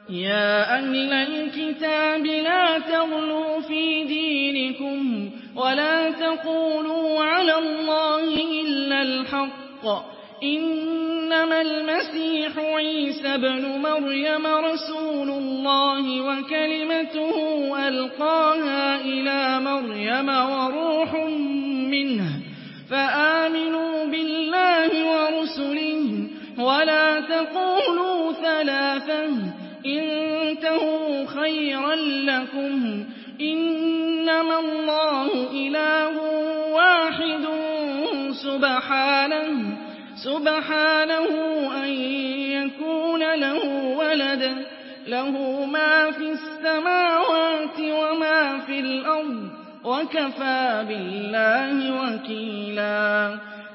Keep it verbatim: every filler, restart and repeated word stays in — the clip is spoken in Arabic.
يَا أَهْلَ الْكِتَابِ لَا تَغْلُوا فِي دِينِكُمْ وَلَا تَقُولُوا عَلَى اللَّهِ إِلَّا الْحَقَّ ۚ إِنَّمَا الْمَسِيحُ عِيسَى ابْنُ مَرْيَمَ رَسُولُ اللَّهِ وَكَلِمَتُهُ أَلْقَاهَا إِلَىٰ مَرْيَمَ وَرُوحٌ مِّنْهُ ۖ فَآمِنُوا بِاللَّهِ وَرُسُلِهِ وَلَا تَقُولُوا ثَلَاثَةٌ ۚ انتهوا خيرا لكم، إنما الله إله واحد سبحانه سبحانه أن يكون له ولد، له ما في السماوات وما في الأرض، وكفى بالله وكيلا.